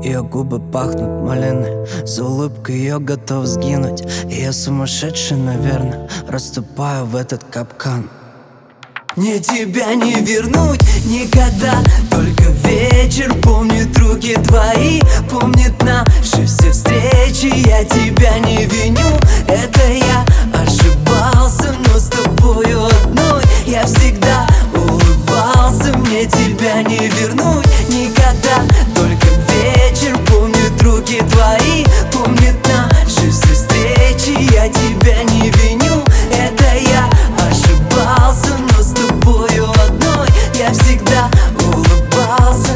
Ее губы пахнут малиной, за улыбкой ее готов сгинуть. И я сумасшедший, наверное, расступаю в этот капкан. Мне тебя не вернуть никогда, только вечер помнит руки твои, помнит наши все встречи. Я тебя не виню, это я ошибался, но с тобою одной я всегда улыбался. Мне тебя не вернуть никогда, только вечер помнит руки твои, помнит наши все встречи. Я тебя не виню, это я ошибался, но с тобою одной я всегда улыбался.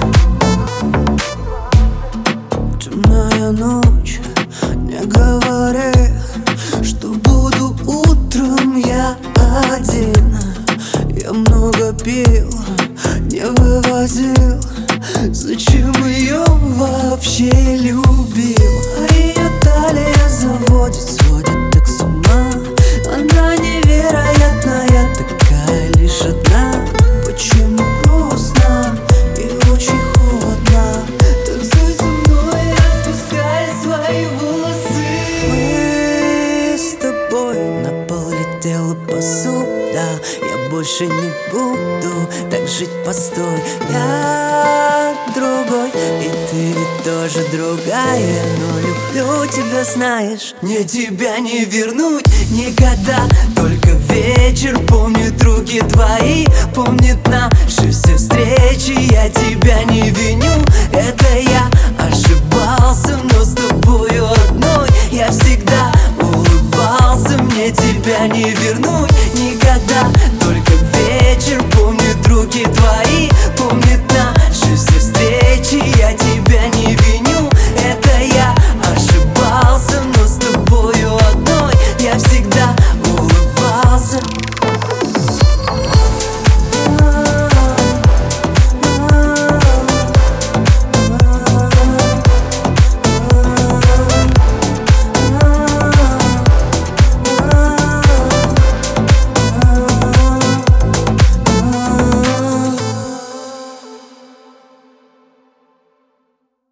Темная ночь, не говори, что буду утром я один. Я много пил, не вывозил, зачем ее вообще любил? А ее талия заводит, сводит так с ума. Она невероятная, такая лишь одна. Почему грустно и очень холодно? Танцуй со мной, отпускай свои волосы. Мы с тобой на пол летела посуда. Я больше не буду так жить, постой. Я другой, и ты ведь тоже другая, но люблю тебя, знаешь. Мне тебя не вернуть никогда, только вечер помнит руки твои, помнит наши все